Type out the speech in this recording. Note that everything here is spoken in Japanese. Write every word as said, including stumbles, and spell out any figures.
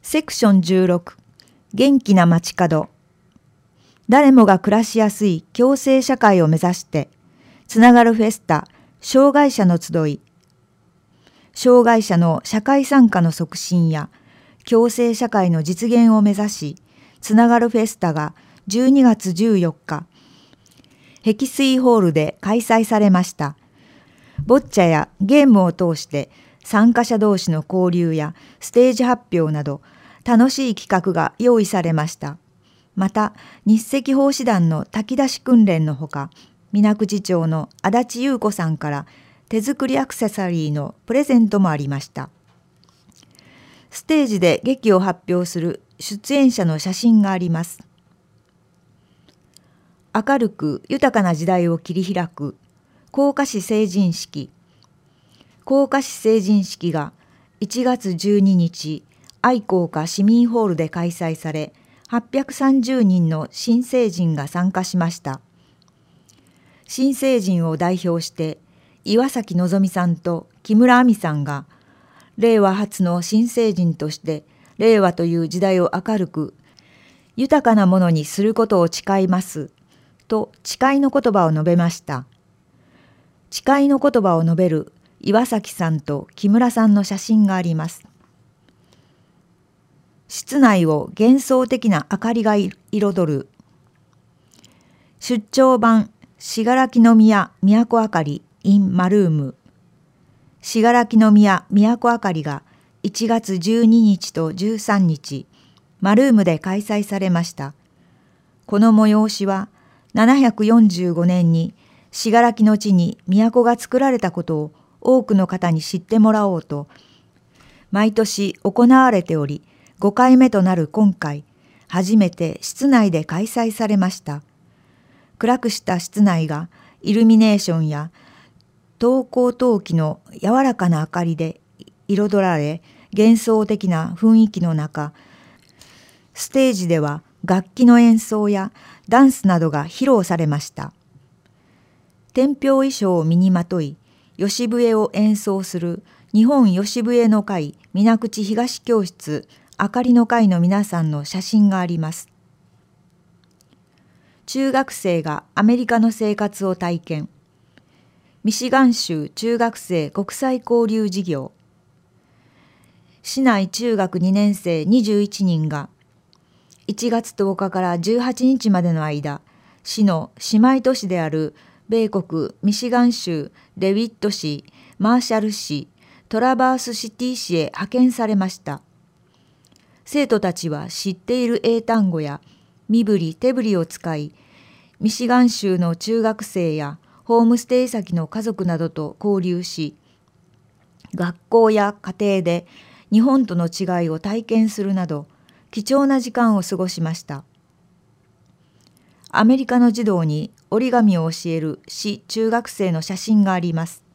セクションじゅうろく、元気な街角。誰もが暮らしやすい共生社会を目指して、つながるフェスタ、障害者の集い。障害者の社会参加の促進や、共生社会の実現を目指し、つながるフェスタがじゅうにがつじゅうよっか、碧水ホールで開催されました。ボッチャやゲームを通して参加者同士の交流やステージ発表など楽しい企画が用意されました。また日赤奉仕団の炊き出し訓練のほか、水口町の足立優子さんから手作りアクセサリーのプレゼントもありました。ステージで劇を発表する出演者の写真があります。明るく豊かな時代を切り開く甲賀市成人式。甲賀市成人式がいちがつじゅうににち、愛甲賀市民ホールで開催され、はっぴゃくさんじゅうにんの新成人が参加しました。新成人を代表して、岩崎のぞみさんと木村亜美さんが、令和初の新成人として、令和という時代を明るく、豊かなものにすることを誓います、と誓いの言葉を述べました。誓いの言葉を述べる岩崎さんと木村さんの写真があります。室内を幻想的な明かりが彩る。出張版信楽宮都あかり in マルーム。信楽宮都あかりがいちがつじゅうににちとじゅうさんにち、マルームで開催されました。この催しはななひゃくよんじゅうごねんに信楽の地に都が作られたことを多くの方に知ってもらおうと、毎年行われており、ごかいめとなる今回、初めて室内で開催されました。暗くした室内がイルミネーションや灯光灯気の柔らかな明かりで彩られ、幻想的な雰囲気の中、ステージでは楽器の演奏やダンスなどが披露されました。天平衣装を身にまとい、吉笛を演奏する日本吉笛の会水口東教室あかりの会の皆さんの写真があります。中学生がアメリカの生活を体験。ミシガン州中学生国際交流事業。市内中学にねんせいにじゅういちにんがいちがつとおかからじゅうはちにちまでの間、市の姉妹都市である米国ミシガン州デビッド市、マーシャル市、トラバースシティ市へ派遣されました。生徒たちは知っている英単語や身振り手振りを使い、ミシガン州の中学生やホームステイ先の家族などと交流し、学校や家庭で日本との違いを体験するなど、貴重な時間を過ごしました。アメリカの児童に折り紙を教える市中学生の写真があります。